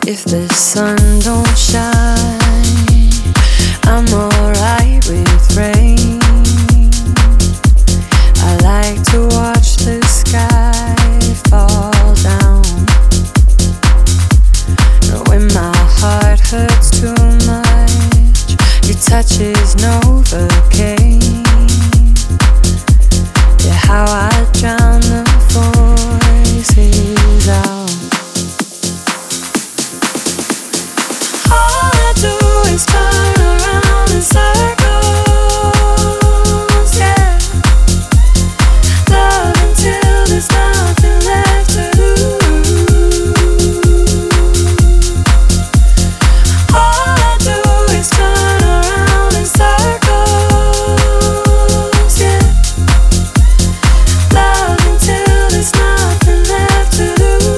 If the sun don't shine, I'm alright with rain. I like to watch the sky fall down. When my heart hurts too much, your touch is Novocaine. Yeah, how I drown the voices out. All I do is turn around in circles, yeah. Love until there's nothing left to lose. All I do is turn around in circles, yeah. Love until there's nothing left to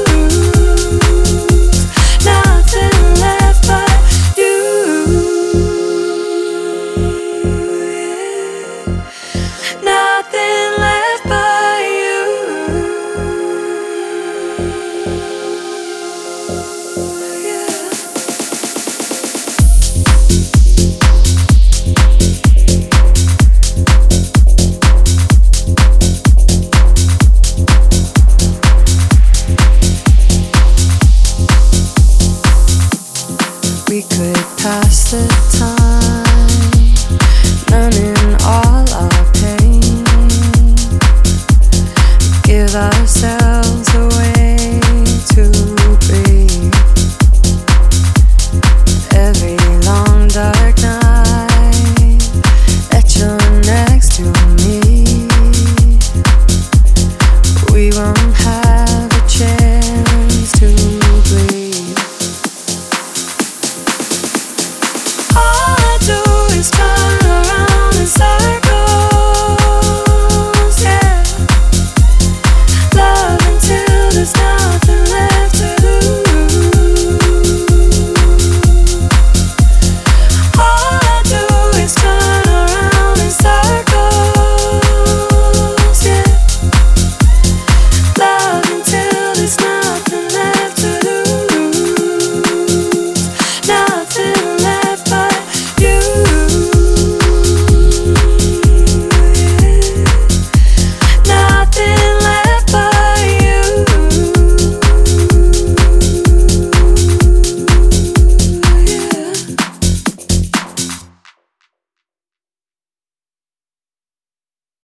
lose. Nothing left but you, yeah. Nothing left but you, yeah. We could pass the time.